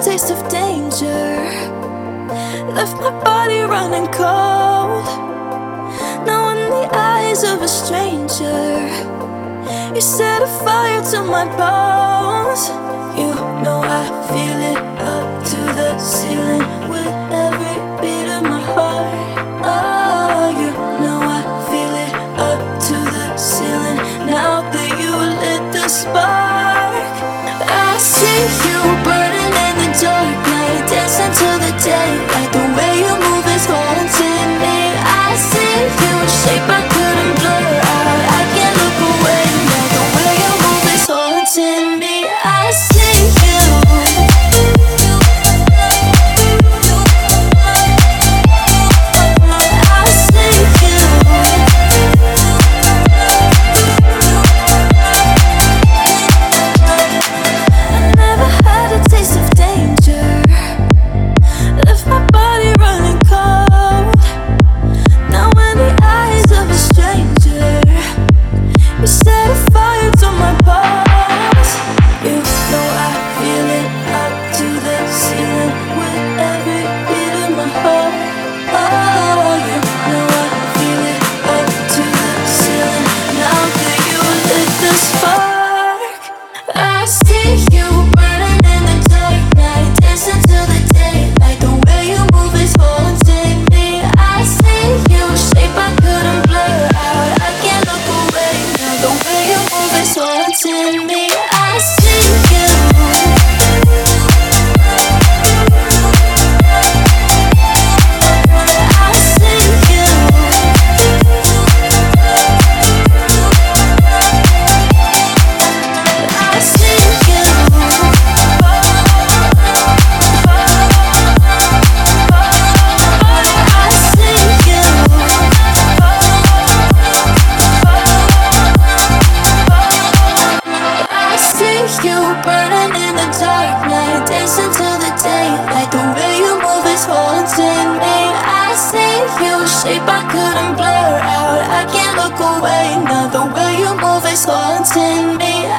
taste of danger, left my body running cold. Now in the eyes of a stranger, you set a fire to my bones. You know I feel it up to the ceiling with every beat of my heart. Oh, you know I feel it up to the ceiling now that you lit the spark. I see you burning in the dark night, dancing till the daylight. The way you move is haunting me. I see you shape I couldn't blur out. I can't look away now. The way you move is haunting me. I see you. Shape I couldn't blur out. I can't look away now. The way you move is haunting me.